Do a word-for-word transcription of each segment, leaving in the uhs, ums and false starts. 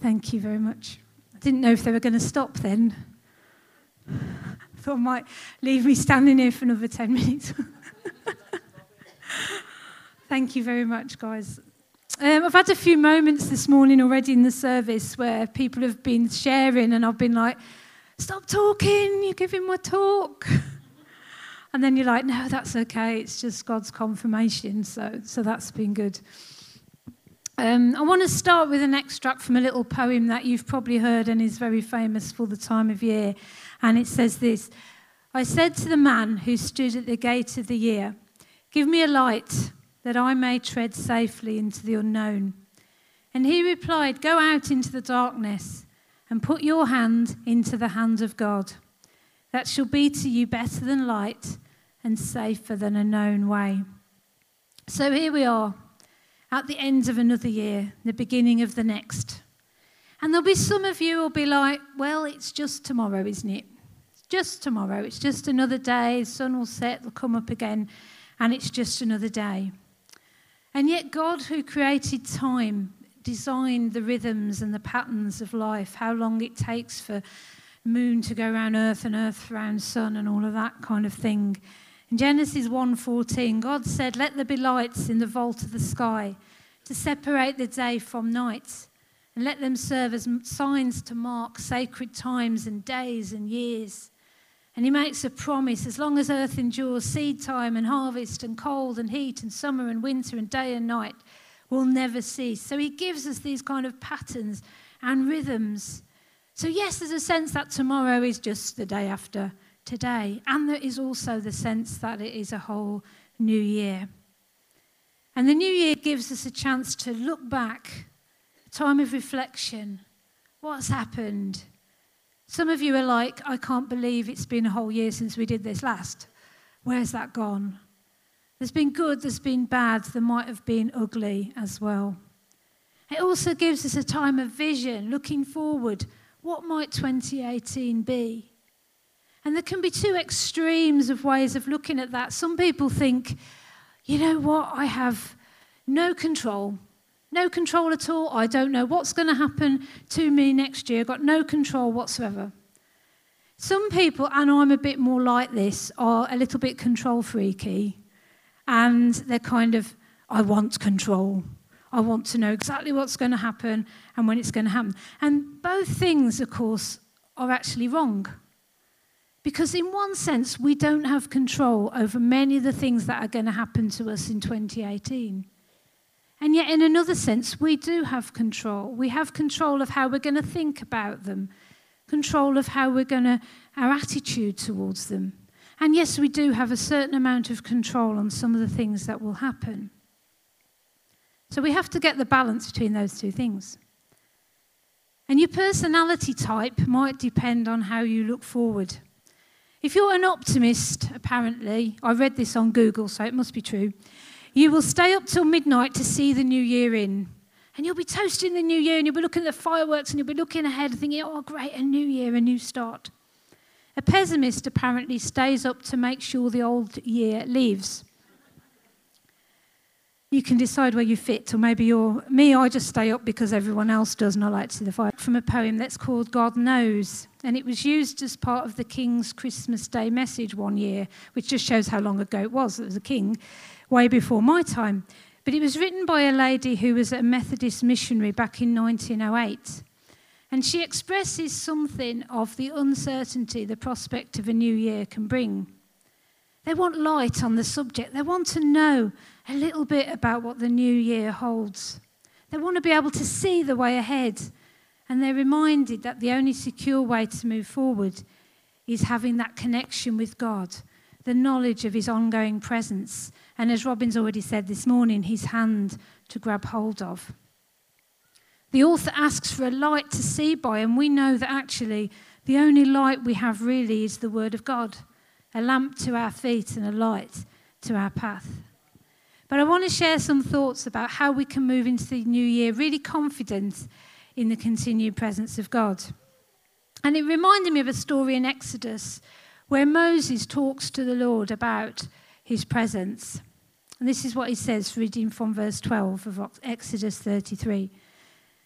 Thank you very much. I didn't know if they were going to stop then. I thought it might leave me standing here for another ten minutes. Thank you very much, guys. Um, I've had a few moments this morning already in the service where people have been sharing and I've been like, stop talking, you're giving my talk. And then you're like, no, that's okay, it's just God's confirmation, so so that's been good. Um, I want to start with an extract from a little poem that you've probably heard and is very famous for the time of year. And it says this: I said to the man who stood at the gate of the year, give me a light that I may tread safely into the unknown. And he replied, go out into the darkness and put your hand into the hand of God. That shall be to you better than light and safer than a known way. So here we are at the end of another year, the beginning of the next. And there'll be some of you who will be like, well, it's just tomorrow, isn't it? It's just tomorrow. It's just another day. The sun will set, it'll come up again, and it's just another day. And yet God, who created time, designed the rhythms and the patterns of life, how long it takes for moon to go around earth and earth around sun and all of that kind of thing. In Genesis one fourteen, God said, let there be lights in the vault of the sky to separate the day from night, and let them serve as signs to mark sacred times and days and years. And he makes a promise, as long as earth endures, seed time and harvest and cold and heat and summer and winter and day and night will never cease. So he gives us these kind of patterns and rhythms. So yes, there's a sense that tomorrow is just the day after today. And there is also the sense that it is a whole new year. And the new year gives us a chance to look back, a time of reflection. What's happened? Some of you are like, I can't believe it's been a whole year since we did this last. Where's that gone? There's been good, there's been bad, there might have been ugly as well. It also gives us a time of vision, looking forward. What might twenty eighteen be? And there can be two extremes of ways of looking at that. Some people think, you know what, I have no control. No control at all. I don't know what's going to happen to me next year. I've got no control whatsoever. Some people, and I'm a bit more like this, are a little bit control freaky. And they're kind of, I want control. I want to know exactly what's going to happen and when it's going to happen. And both things, of course, are actually wrong. Because in one sense, we don't have control over many of the things that are going to happen to us in twenty eighteen. And yet, in another sense, we do have control. We have control of how we're going to think about them, control of how we're going to, our attitude towards them. And yes, we do have a certain amount of control on some of the things that will happen. So we have to get the balance between those two things. And your personality type might depend on how you look forward. If you're an optimist, apparently, I read this on Google, so it must be true, you will stay up till midnight to see the new year in. And you'll be toasting the new year and you'll be looking at the fireworks and you'll be looking ahead thinking, oh, great, a new year, a new start. A pessimist apparently stays up to make sure the old year leaves. You can decide where you fit, or maybe you're... Me, I just stay up because everyone else does and I like to see the fire. From a poem that's called God Knows. And it was used as part of the King's Christmas Day message one year, which just shows how long ago it was. It was a king. Way before my time. But it was written by a lady who was a Methodist missionary back in nineteen oh eight. And she expresses something of the uncertainty the prospect of a new year can bring. They want light on the subject. They want to know a little bit about what the new year holds. They want to be able to see the way ahead. And they're reminded that the only secure way to move forward is having that connection with God, the knowledge of his ongoing presence, and as Robin's already said this morning, his hand to grab hold of. The author asks for a light to see by, and we know that actually the only light we have really is the Word of God, a lamp to our feet and a light to our path. But I want to share some thoughts about how we can move into the new year really confident in the continued presence of God. And it reminded me of a story in Exodus where Moses talks to the Lord about his presence. And this is what he says, reading from verse twelve of Exodus thirty-three.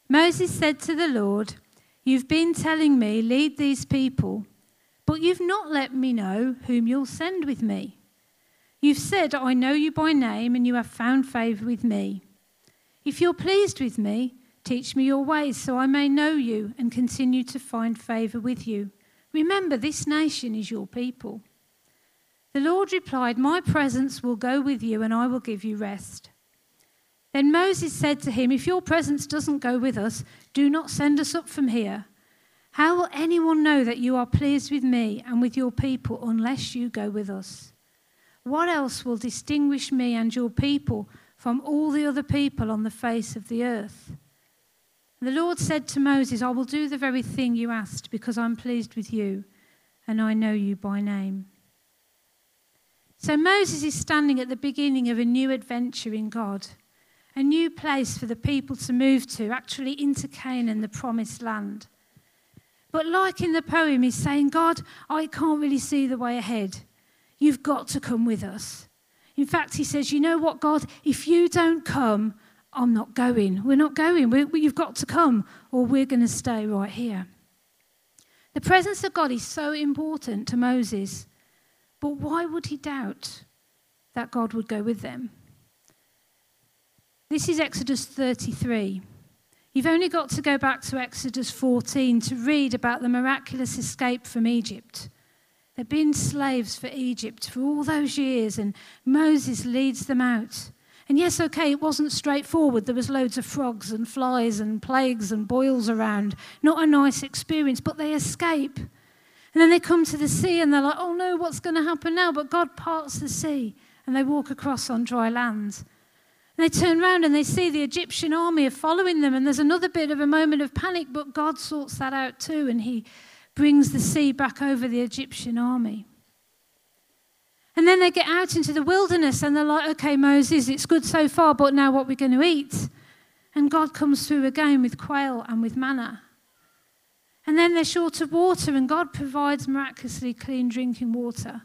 Moses said to the Lord, "You've been telling me, lead these people, but you've not let me know whom you'll send with me. You've said, I know you by name and you have found favour with me. If you're pleased with me, teach me your ways so I may know you and continue to find favour with you. Remember, this nation is your people." The Lord replied, "My presence will go with you and I will give you rest." Then Moses said to him, "If your presence doesn't go with us, do not send us up from here. How will anyone know that you are pleased with me and with your people unless you go with us? What else will distinguish me and your people from all the other people on the face of the earth?" The Lord said to Moses, "I will do the very thing you asked because I'm pleased with you and I know you by name." So Moses is standing at the beginning of a new adventure in God, a new place for the people to move to, actually into Canaan, the promised land. But like in the poem, he's saying, "God, I can't really see the way ahead. You've got to come with us." In fact, he says, "You know what, God? If you don't come, I'm not going. We're not going. We're, you've got to come or we're going to stay right here." The presence of God is so important to Moses, but why would he doubt that God would go with them? This is Exodus thirty-three. You've only got to go back to Exodus fourteen to read about the miraculous escape from Egypt. They've been slaves for Egypt for all those years, and Moses leads them out. And yes, okay, it wasn't straightforward. There was loads of frogs and flies and plagues and boils around. Not a nice experience, but they escape. And then they come to the sea and they're like, "Oh no, what's going to happen now?" But God parts the sea and they walk across on dry land. And they turn around and they see the Egyptian army are following them, and there's another bit of a moment of panic, but God sorts that out too, and he brings the sea back over the Egyptian army. And then they get out into the wilderness and they're like, "Okay, Moses, it's good so far, but now what are we going to eat?" And God comes through again with quail and with manna. And then they're short of water and God provides miraculously clean drinking water.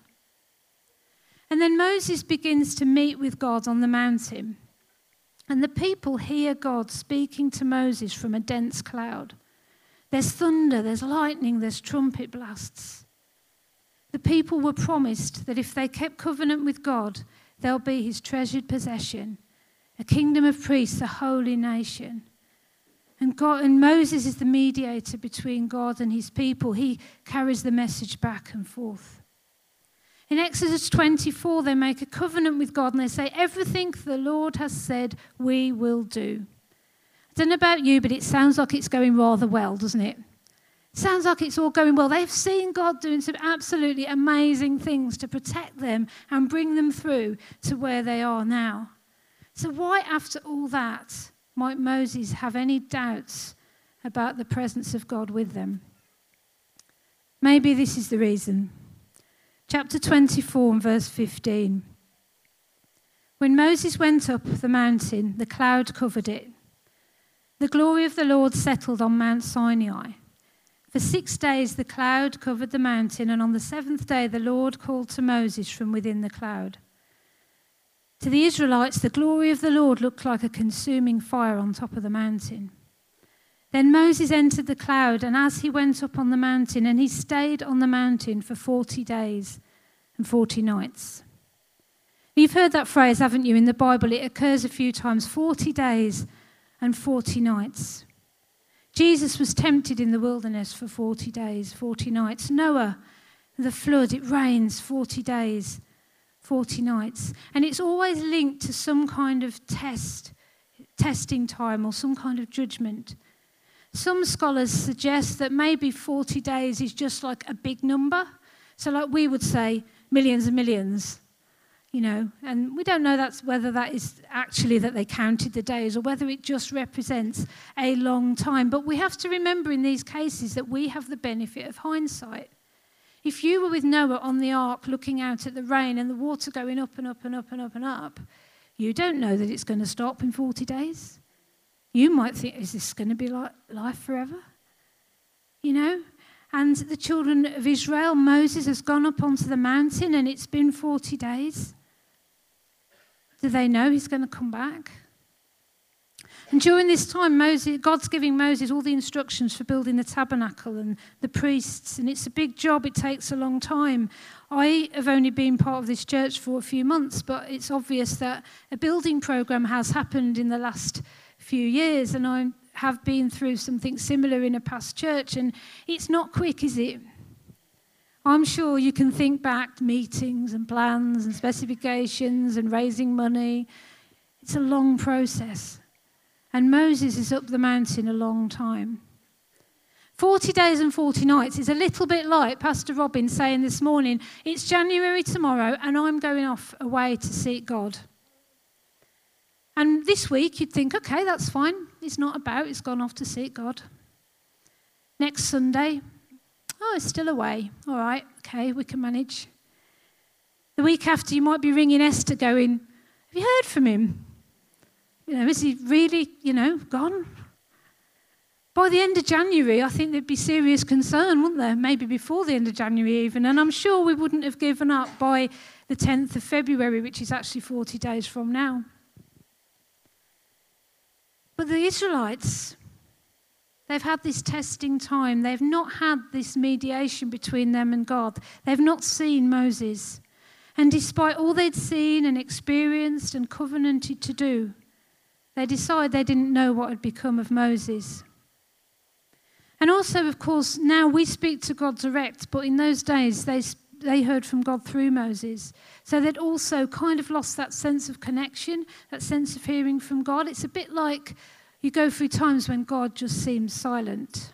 And then Moses begins to meet with God on the mountain. And the people hear God speaking to Moses from a dense cloud. There's thunder, there's lightning, there's trumpet blasts. The people were promised that if they kept covenant with God, they'll be his treasured possession, a kingdom of priests, a holy nation. And God and Moses is the mediator between God and his people. He carries the message back and forth. In Exodus twenty-four, they make a covenant with God and they say, "Everything the Lord has said, we will do." I don't know about you, but it sounds like it's going rather well, doesn't it? It sounds like it's all going well. They've seen God doing some absolutely amazing things to protect them and bring them through to where they are now. So why, after all that, might Moses have any doubts about the presence of God with them? Maybe this is the reason. Chapter twenty-four and verse fifteen. When Moses went up the mountain, the cloud covered it. The glory of the Lord settled on Mount Sinai. For six days the cloud covered the mountain, and on the seventh day the Lord called to Moses from within the cloud. To the Israelites, the glory of the Lord looked like a consuming fire on top of the mountain. Then Moses entered the cloud, and as he went up on the mountain, and he stayed on the mountain for forty days and forty nights. You've heard that phrase, haven't you, in the Bible? It occurs a few times, forty days and forty nights. Jesus was tempted in the wilderness for forty days, forty nights. Noah, the flood, it rains forty days, forty nights. And it's always linked to some kind of test, testing time or some kind of judgment. Some scholars suggest that maybe forty days is just like a big number. So like we would say millions and millions, you know, and we don't know that's whether that is actually that they counted the days or whether it just represents a long time. But we have to remember in these cases that we have the benefit of hindsight. If you were with Noah on the ark looking out at the rain and the water going up and up and up and up and up, you don't know that it's going to stop in forty days. You might think, is this going to be like life forever? You know? And the children of Israel, Moses has gone up onto the mountain and it's been forty days. Do they know he's going to come back? And during this time, Moses, God's giving Moses all the instructions for building the tabernacle and the priests, and it's a big job. It takes a long time. I have only been part of this church for a few months, but it's obvious that a building program has happened in the last few years, and I have been through something similar in a past church, and it's not quick, is it? I'm sure you can think back to meetings and plans and specifications and raising money. It's a long process. And Moses is up the mountain a long time. forty days and forty nights is a little bit like Pastor Robin saying this morning, it's January tomorrow and I'm going off away to seek God. And this week you'd think, okay, that's fine. It's not about, it's gone off to seek God. Next Sunday, oh, it's still away. All right, okay, we can manage. The week after you might be ringing Esther going, have you heard from him? You know, is he really, you know, gone? By the end of January, I think there'd be serious concern, wouldn't there? Maybe before the end of January even. And I'm sure we wouldn't have given up by the tenth of February, which is actually forty days from now. But the Israelites, they've had this testing time. They've not had this mediation between them and God. They've not seen Moses. And despite all they'd seen and experienced and covenanted to do, they decided they didn't know what had become of Moses. And also, of course, now we speak to God direct, but in those days they they heard from God through Moses. So they'd also kind of lost that sense of connection, that sense of hearing from God. It's a bit like you go through times when God just seems silent.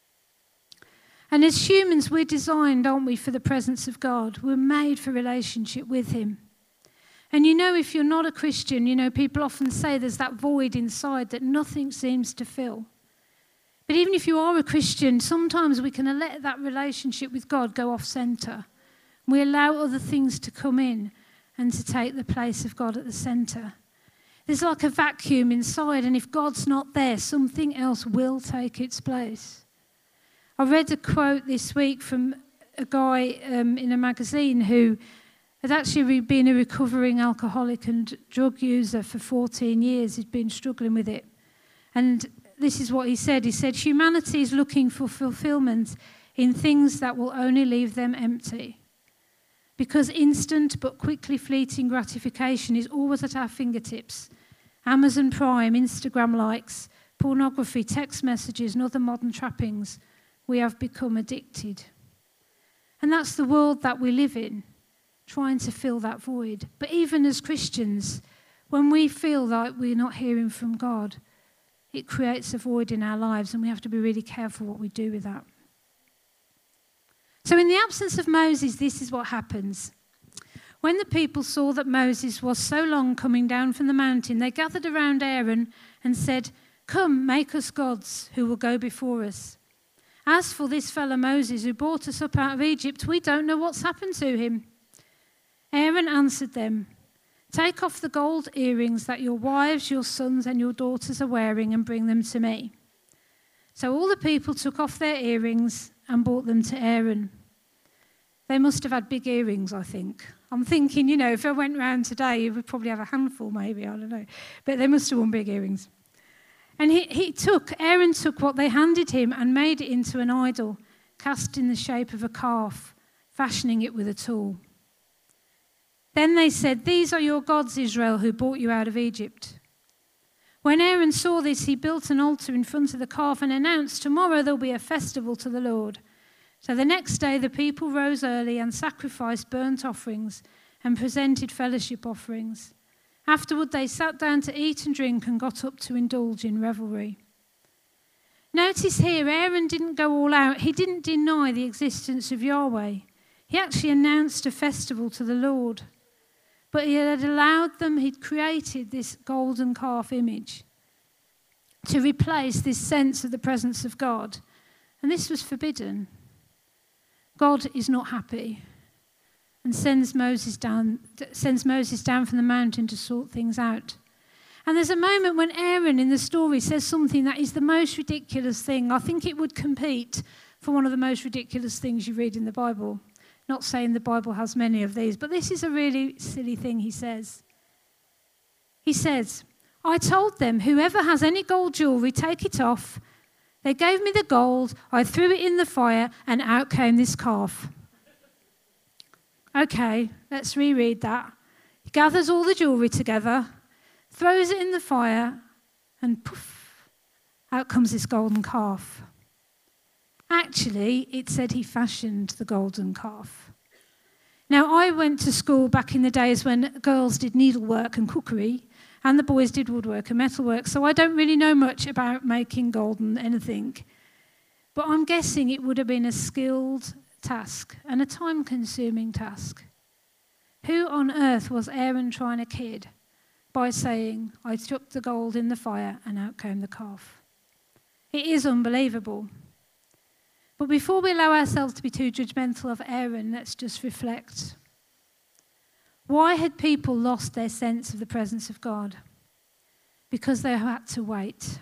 And as humans, we're designed, aren't we, for the presence of God. We're made for relationship with him. And you know, if you're not a Christian, you know, people often say there's that void inside that nothing seems to fill. But even if you are a Christian, sometimes we can let that relationship with God go off centre. We allow other things to come in and to take the place of God at the centre. There's like a vacuum inside, and if God's not there, something else will take its place. I read a quote this week from a guy um, in a magazine who had actually been a recovering alcoholic and drug user for fourteen years. He'd been struggling with it. And this is what he said. He said, humanity is looking for fulfillment in things that will only leave them empty. Because instant but quickly fleeting gratification is always at our fingertips. Amazon Prime, Instagram likes, pornography, text messages, and other modern trappings. We have become addicted. And that's the world that we live in, trying to fill that void. But even as Christians, when we feel like we're not hearing from God, it creates a void in our lives, and we have to be really careful what we do with that. So in the absence of Moses, this is what happens. When the people saw that Moses was so long coming down from the mountain, they gathered around Aaron and said, "Come, make us gods who will go before us. As for this fellow Moses who brought us up out of Egypt, we don't know what's happened to him." Aaron answered them, "Take off the gold earrings that your wives, your sons, and your daughters are wearing and bring them to me." So all the people took off their earrings and brought them to Aaron. They must have had big earrings, I think. I'm thinking, you know, if I went round today, you would probably have a handful maybe, I don't know. But they must have worn big earrings. And he, he took, Aaron took what they handed him and made it into an idol, cast in the shape of a calf, fashioning it with a tool. Then they said, "These are your gods, Israel, who brought you out of Egypt." When Aaron saw this, he built an altar in front of the calf and announced, "Tomorrow there'll be a festival to the Lord." So the next day the people rose early and sacrificed burnt offerings and presented fellowship offerings. Afterward they sat down to eat and drink and got up to indulge in revelry. Notice here, Aaron didn't go all out. He didn't deny the existence of Yahweh. He actually announced a festival to the Lord. But he had allowed them, he'd created this golden calf image to replace this sense of the presence of God. And this was forbidden. God is not happy and sends Moses down, sends Moses down from the mountain to sort things out. And there's a moment when Aaron in the story says something that is the most ridiculous thing. I think it would compete for one of the most ridiculous things you read in the Bible. Not saying the Bible has many of these, but this is a really silly thing he says. He says, I told them, whoever has any gold jewellery, take it off. They gave me the gold, I threw it in the fire, and out came this calf. Okay, let's reread that. He gathers all the jewellery together, throws it in the fire, and poof, out comes this golden calf. Actually, it said he fashioned the golden calf. Now, I went to school back in the days when girls did needlework and cookery, and the boys did woodwork and metalwork, so I don't really know much about making golden anything. But I'm guessing it would have been a skilled task and a time-consuming task. Who on earth was Aaron trying to kid by saying, I struck the gold in the fire and out came the calf? It is unbelievable. But before we allow ourselves to be too judgmental of Aaron, let's just reflect. Why had people lost their sense of the presence of God? Because they had to wait.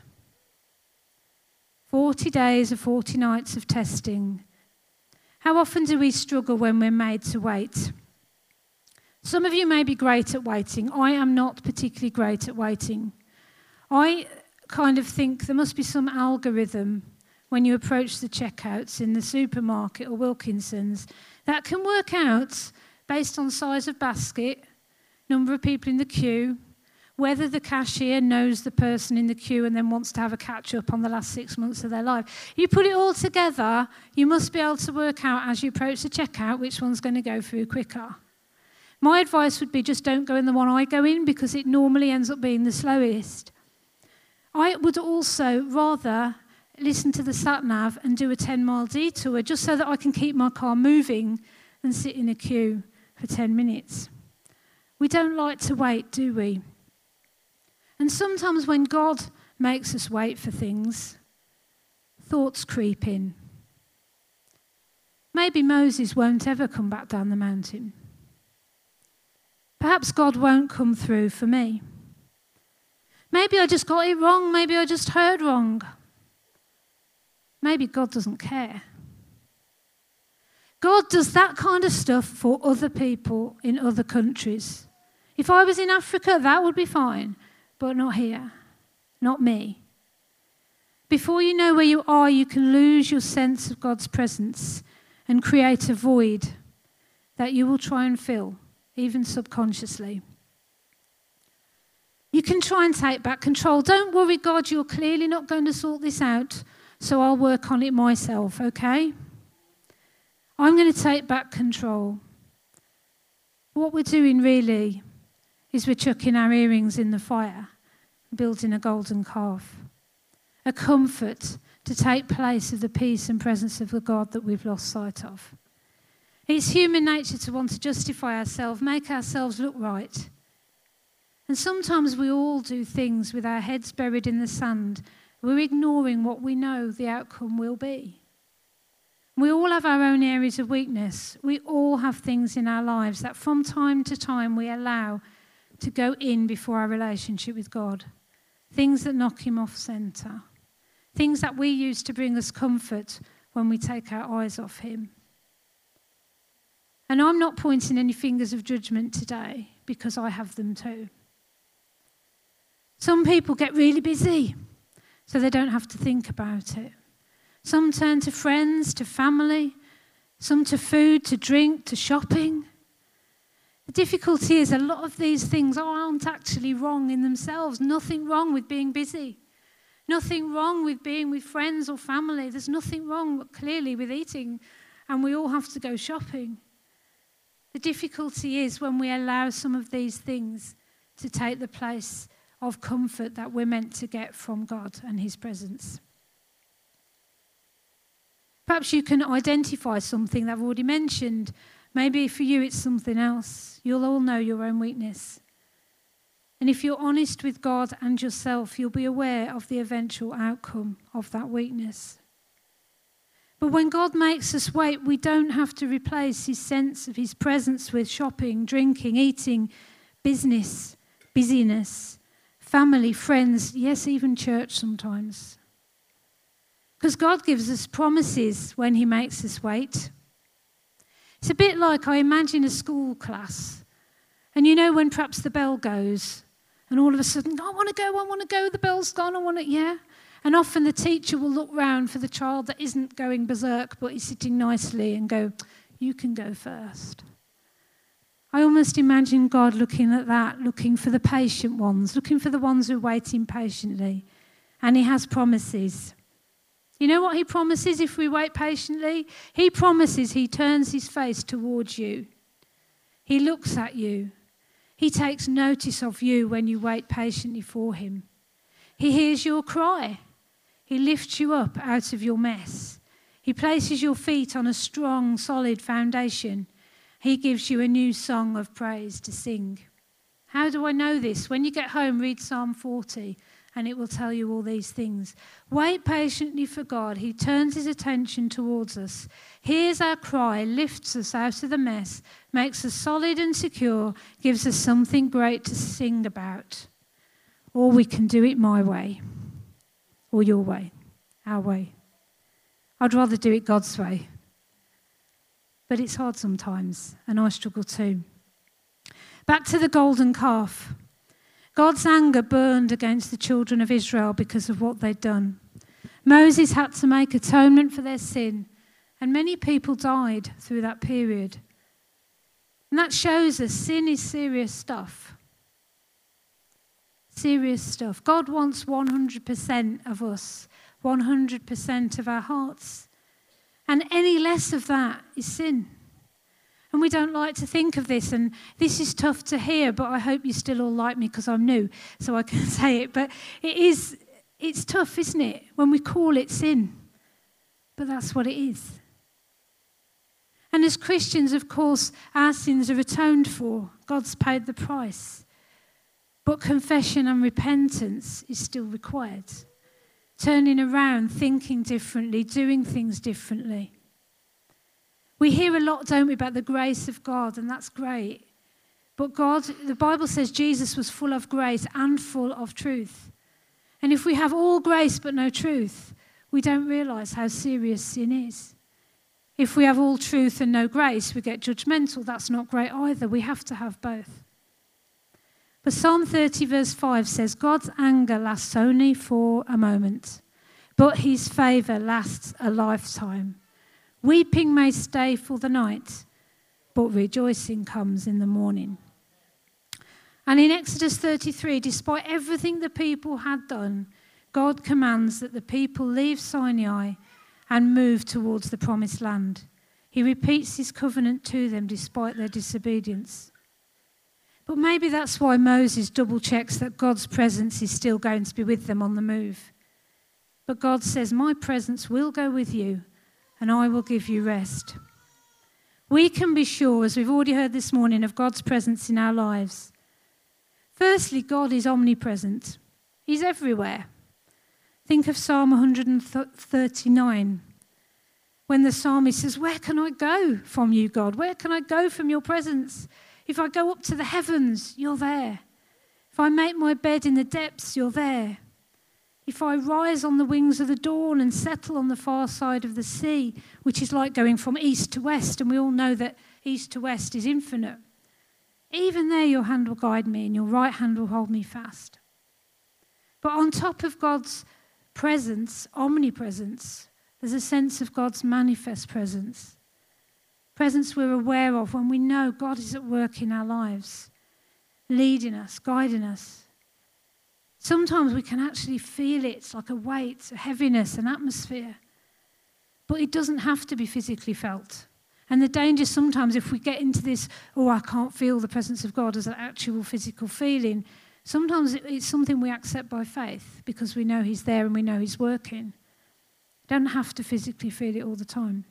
Forty days or forty nights of testing. How often do we struggle when we're made to wait? Some of you may be great at waiting. I am not particularly great at waiting. I kind of think there must be some algorithm when you approach the checkouts in the supermarket or Wilkinson's that can work out, based on size of basket, number of people in the queue, whether the cashier knows the person in the queue and then wants to have a catch-up on the last six months of their life. You put it all together, you must be able to work out as you approach the checkout which one's going to go through quicker. My advice would be just don't go in the one I go in because it normally ends up being the slowest. I would also rather listen to the sat-nav and do a ten-mile detour just so that I can keep my car moving than sit in a queue for ten minutes. We don't like to wait, do we? And sometimes when God makes us wait for things, thoughts creep in. Maybe Moses won't ever come back down the mountain. Perhaps God won't come through for me. Maybe I just got it wrong. Maybe I just heard wrong. Maybe God doesn't care. God does that kind of stuff for other people in other countries. If I was in Africa, that would be fine, but not here, not me. Before you know where you are, you can lose your sense of God's presence and create a void that you will try and fill, even subconsciously. You can try and take back control. Don't worry, God, you're clearly not going to sort this out, so I'll work on it myself, okay? I'm going to take back control. What we're doing really is we're chucking our earrings in the fire, building a golden calf, a comfort to take place of the peace and presence of the God that we've lost sight of. It's human nature to want to justify ourselves, make ourselves look right. And sometimes we all do things with our heads buried in the sand. We're ignoring what we know the outcome will be. We all have our own areas of weakness. We all have things in our lives that from time to time we allow to go in before our relationship with God. Things that knock him off centre. Things that we use to bring us comfort when we take our eyes off him. And I'm not pointing any fingers of judgment today because I have them too. Some people get really busy so they don't have to think about it. Some turn to friends, to family, some to food, to drink, to shopping. The difficulty is a lot of these things aren't actually wrong in themselves. Nothing wrong with being busy. Nothing wrong with being with friends or family. There's nothing wrong, clearly, with eating, and we all have to go shopping. The difficulty is when we allow some of these things to take the place of comfort that we're meant to get from God and his presence. Perhaps you can identify something that I've already mentioned. Maybe for you it's something else. You'll all know your own weakness. And if you're honest with God and yourself, you'll be aware of the eventual outcome of that weakness. But when God makes us wait, we don't have to replace his sense of his presence with shopping, drinking, eating, business, busyness, family, friends, yes, even church sometimes. Because God gives us promises when he makes us wait. It's a bit like I imagine a school class. And you know when perhaps the bell goes And all of a sudden, I want to go, I want to go, the bell's gone, I want to, yeah. And often the teacher will look round for the child that isn't going berserk but is sitting nicely and go, you can go first. I almost imagine God looking at that, looking for the patient ones, looking for the ones who are waiting patiently. And he has promises. You know what he promises if we wait patiently? He promises he turns his face towards you. He looks at you. He takes notice of you when you wait patiently for him. He hears your cry. He lifts you up out of your mess. He places your feet on a strong, solid foundation. He gives you a new song of praise to sing. How do I know this? When you get home, read Psalm forty, and it will tell you all these things. Wait patiently for God. He turns his attention towards us, hears our cry, lifts us out of the mess, makes us solid and secure, gives us something great to sing about. Or we can do it my way, or your way, our way. I'd rather do it God's way. But it's hard sometimes, and I struggle too. Back to the golden calf. God's anger burned against the children of Israel because of what they'd done. Moses had to make atonement for their sin, and many people died through that period. And that shows us sin is serious stuff. Serious stuff. God wants one hundred percent of us, one hundred percent of our hearts. And any less of that is sin. And we don't like to think of this, and this is tough to hear, but I hope you still all like me because I'm new, so I can say it. But it is, it's tough, isn't it, when we call it sin? But that's what it is. And as Christians, of course, our sins are atoned for. God's paid the price. But confession and repentance is still required. Turning around, thinking differently, doing things differently. We hear a lot, don't we, about the grace of God, and that's great. But God, the Bible says Jesus was full of grace and full of truth. And if we have all grace but no truth, we don't realise how serious sin is. If we have all truth and no grace, we get judgmental. That's not great either. We have to have both. But Psalm thirty verse five says, God's anger lasts only for a moment, but his favour lasts a lifetime. Weeping may stay for the night, but rejoicing comes in the morning. And in Exodus thirty-three, despite everything the people had done, God commands that the people leave Sinai and move towards the promised land. He repeats his covenant to them despite their disobedience. But maybe that's why Moses double checks that God's presence is still going to be with them on the move. But God says, my presence will go with you and I will give you rest. We can be sure, as we've already heard this morning, of God's presence in our lives. Firstly, God is omnipresent. He's everywhere. Think of Psalm one thirty-nine. When the psalmist says, where can I go from you, God? Where can I go from your presence? If I go up to the heavens, you're there. If I make my bed in the depths, you're there. If I rise on the wings of the dawn and settle on the far side of the sea, which is like going from east to west, and we all know that east to west is infinite. Even there, your hand will guide me and your right hand will hold me fast. But on top of God's presence, omnipresence, there's a sense of God's manifest presence. Presence we're aware of when we know God is at work in our lives, leading us, guiding us. Sometimes we can actually feel it, it's like a weight, a heaviness, an atmosphere. But it doesn't have to be physically felt. And the danger sometimes, if we get into this, oh, I can't feel the presence of God as an actual physical feeling, sometimes it's something we accept by faith because we know he's there and we know he's working. You don't have to physically feel it all the time.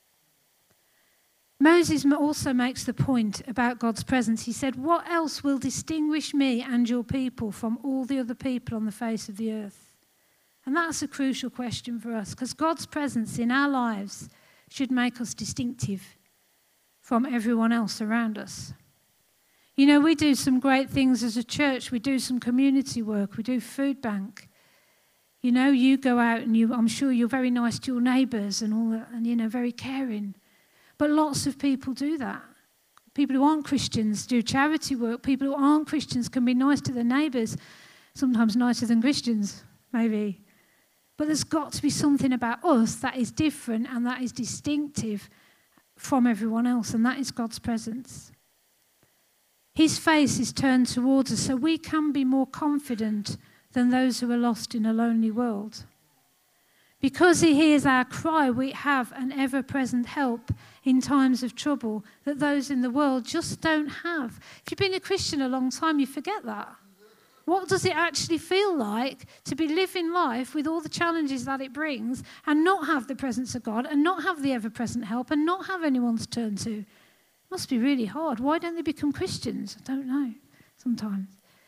Moses also makes the point about God's presence. He said, what else will distinguish me and your people from all the other people on the face of the earth? And that's a crucial question for us, because God's presence in our lives should make us distinctive from everyone else around us. You know, we do some great things as a church. We do some community work. We do food bank. You know, you go out and you, I'm sure you're very nice to your neighbours and all that, and, you know, very caring. But lots of people do that. People who aren't Christians do charity work. People who aren't Christians can be nice to their neighbours, sometimes nicer than Christians, maybe. But there's got to be something about us that is different and that is distinctive from everyone else, and that is God's presence. His face is turned towards us so we can be more confident than those who are lost in a lonely world. Because he hears our cry, we have an ever-present help in times of trouble that those in the world just don't have. If you've been a Christian a long time, you forget that. What does it actually feel like to be living life with all the challenges that it brings and not have the presence of God and not have the ever-present help and not have anyone to turn to? It must be really hard. Why don't they become Christians? I don't know, sometimes.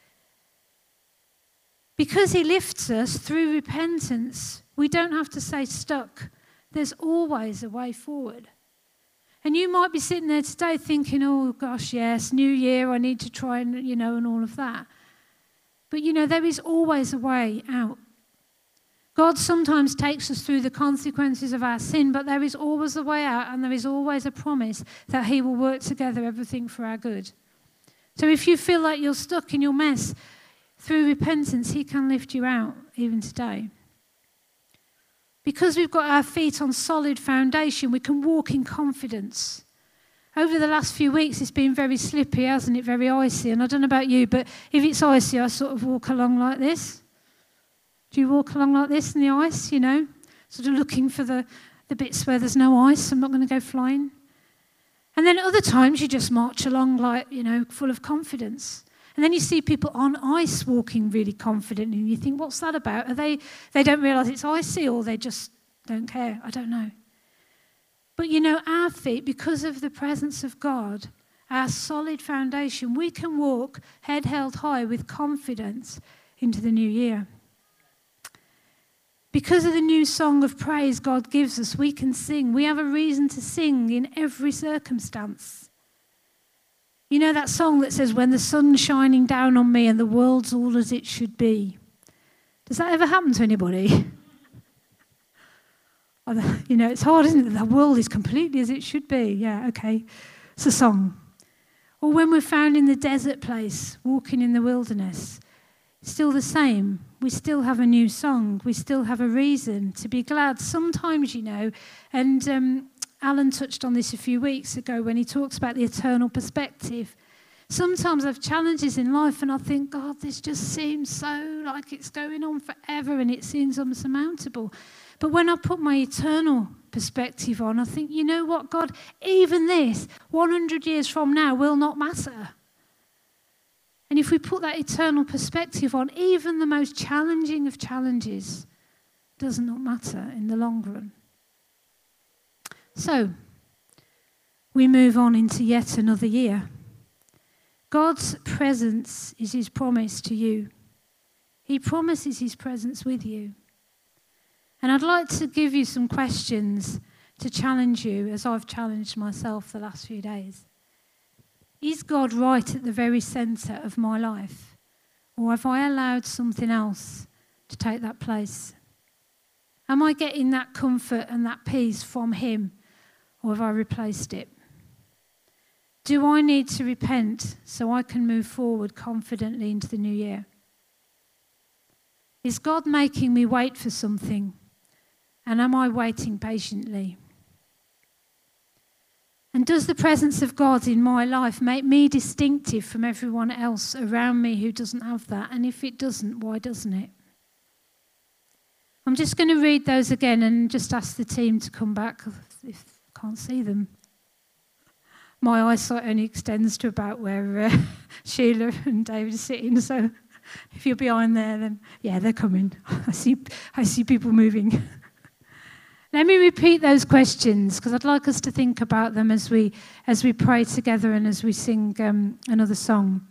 Because he lifts us through repentance, we don't have to stay stuck. There's always a way forward. And you might be sitting there today thinking, oh gosh, yes, new year, I need to try and, you know, and all of that. But, you know, there is always a way out. God sometimes takes us through the consequences of our sin, but there is always a way out, and there is always a promise that he will work together everything for our good. So if you feel like you're stuck in your mess, through repentance, he can lift you out even today. Because we've got our feet on solid foundation, we can walk in confidence. Over the last few weeks, it's been very slippy, hasn't it? Very icy. And I don't know about you, but if it's icy, I sort of walk along like this. Do you walk along like this in the ice, you know? Sort of looking for the, the bits where there's no ice. I'm not going to go flying. And then other times, you just march along like, you know, full of confidence. And then you see people on ice walking really confidently, and you think, what's that about? Are they, they don't realise it's icy, or they just don't care? I don't know. But you know, our feet, because of the presence of God, our solid foundation, we can walk head held high with confidence into the new year. Because of the new song of praise God gives us, we can sing. We have a reason to sing in every circumstance. You know that song that says, when the sun's shining down on me and the world's all as it should be. Does that ever happen to anybody? You know, it's hard, isn't it? The world is completely as it should be. Yeah, okay. It's a song. Or when we're found in the desert place, walking in the wilderness, it's still the same. We still have a new song. We still have a reason to be glad. Sometimes, you know, and um, Alan touched on this a few weeks ago when he talks about the eternal perspective. Sometimes I have challenges in life and I think, God, this just seems so like it's going on forever and it seems unsurmountable. But when I put my eternal perspective on, I think, you know what, God, even this, one hundred years from now, will not matter. And if we put that eternal perspective on, even the most challenging of challenges does not matter in the long run. So, we move on into yet another year. God's presence is his promise to you. He promises his presence with you. And I'd like to give you some questions to challenge you as I've challenged myself the last few days. Is God right at the very centre of my life? Or have I allowed something else to take that place? Am I getting that comfort and that peace from him? Or have I replaced it? Do I need to repent so I can move forward confidently into the new year? Is God making me wait for something? And am I waiting patiently? And does the presence of God in my life make me distinctive from everyone else around me who doesn't have that? And if it doesn't, why doesn't it? I'm just going to read those again and just ask the team to come back if I can't see them. My eyesight only extends to about where uh, Sheila and David are sitting, so if you're behind there, then yeah, they're coming. I see, I see people moving. Let me repeat those questions because I'd like us to think about them as we as we pray together and as we sing um, another song.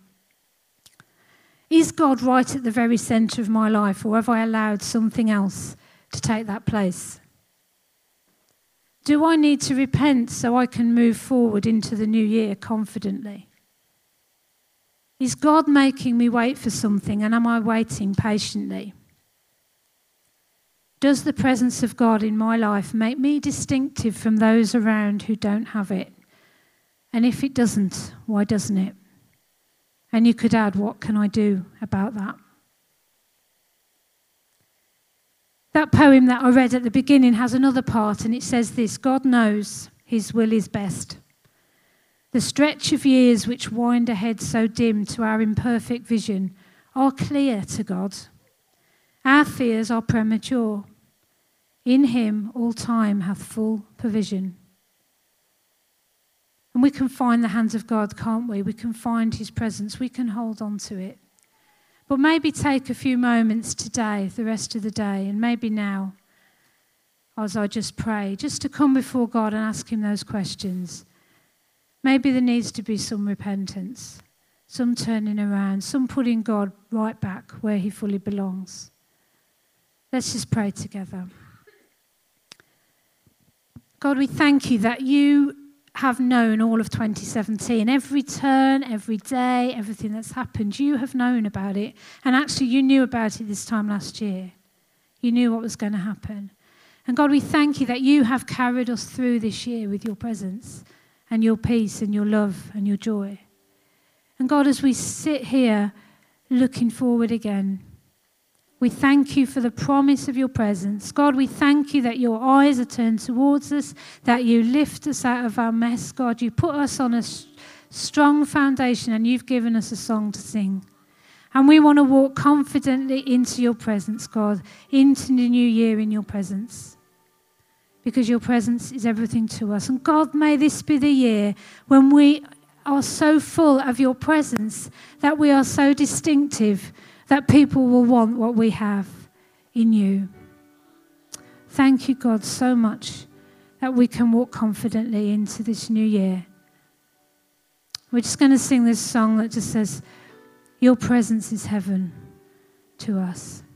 Is God right at the very centre of my life, or have I allowed something else to take that place? Do I need to repent so I can move forward into the new year confidently? Is God making me wait for something, and am I waiting patiently? Does the presence of God in my life make me distinctive from those around who don't have it? And if it doesn't, why doesn't it? And you could add, what can I do about that? That poem that I read at the beginning has another part, and it says this: God knows his will is best. The stretch of years which wind ahead so dim to our imperfect vision are clear to God. Our fears are premature. In him all time hath full provision. And we can find the hands of God, can't we? We can find his presence. We can hold on to it. But maybe take a few moments today, the rest of the day, and maybe now, as I just pray, just to come before God and ask him those questions. Maybe there needs to be some repentance, some turning around, some putting God right back where he fully belongs. Let's just pray together. God, we thank you that you have known all of twenty seventeen. Every turn, every day, everything that's happened, you have known about it. And actually, you knew about it this time last year. You knew what was going to happen. And God, we thank you that you have carried us through this year with your presence and your peace and your love and your joy. And God, as we sit here looking forward again, we thank you for the promise of your presence. God, we thank you that your eyes are turned towards us, that you lift us out of our mess. God, you put us on a strong foundation and you've given us a song to sing. And we want to walk confidently into your presence, God, into the new year in your presence. Because your presence is everything to us. And God, may this be the year when we are so full of your presence, that we are so distinctive, that people will want what we have in you. Thank you, God, so much that we can walk confidently into this new year. We're just going to sing this song that just says, your presence is heaven to us.